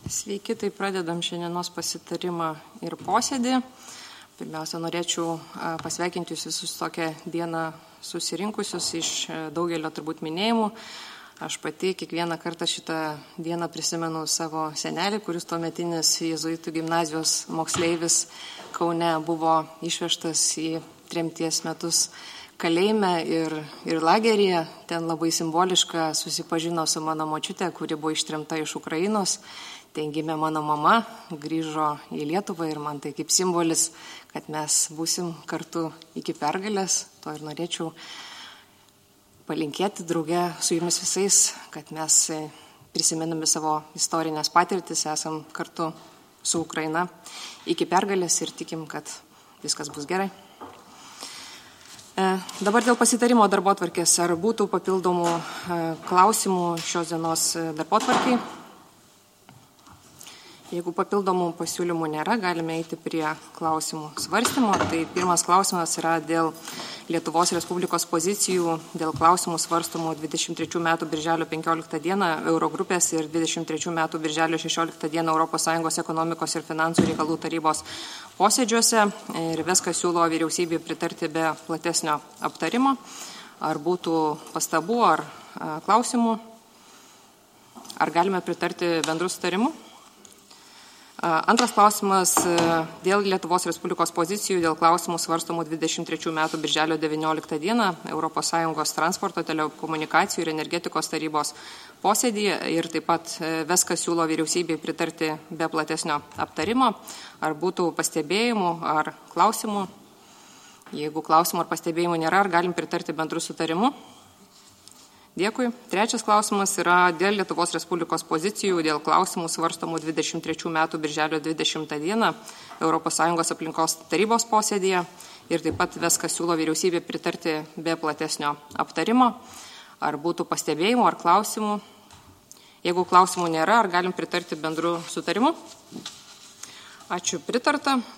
Sveiki, tai pradedam šiandienos pasitarimą ir posėdį. Pirmiausia, norėčiau pasveikinti jūs visus tokią dieną susirinkusius iš daugelio turbūt minėjimų. Aš pati kiekvieną kartą šitą dieną prisimenu savo senelį, kuris tuometinis jėzuitų gimnazijos moksleivis Kaune buvo išvežtas į tremties metus kalėjime ir lageryje. Ten labai simboliška susipažino su mano močiute, kuri buvo ištremta iš Ukrainos. Ten gimė mano mama, grįžo į Lietuvą ir man tai kaip simbolis, kad mes būsim kartu iki pergalės. To ir norėčiau palinkėti drauge su jumis visais, kad mes prisiminami savo istorinės patirtis, esam kartu su Ukraina iki pergalės ir tikim, kad viskas bus gerai. Dabar dėl pasitarimo darbotvarkės. Ar būtų papildomų klausimų šios dienos darbotvarkiai? Jeigu papildomų pasiūlymų nėra, galime eiti prie klausimų svarstymo. Tai pirmas klausimas yra dėl Lietuvos Respublikos pozicijų, dėl klausimų svarstomų 23 metų birželio 15 dieną Eurogrupės ir 23 metų birželio 16 dieną ES ekonomikos ir finansų reikalų tarybos posėdžiuose. Ir viską siūlo vyriausybė pritarti be platesnio aptarimo. Ar būtų pastabų ar klausimų? Ar galime pritarti bendrų sutarimų? Antras klausimas dėl Lietuvos Respublikos pozicijų, dėl klausimų svarstomų 23 metų birželio 19 dieną ES transporto, telekomunikacijų ir energetikos tarybos posėdyje ir taip pat viską siūlo vyriausybei pritarti be platesnio aptarimo. Ar būtų pastebėjimų ar klausimų? Jeigu klausimų ar pastebėjimų nėra, ar galim pritarti bendrų sutarimų? Dėkui. Trečias klausimas yra dėl Lietuvos Respublikos pozicijų, dėl klausimų svarstomų 23 metų birželio 20 dieną ES aplinkos tarybos posėdėje ir taip pat viską siūlo vyriausybė pritarti be platesnio aptarimo. Ar būtų pastebėjimų ar klausimų? Jeigu klausimų nėra, ar galim pritarti bendrų sutarimų? Ačiū, pritarta.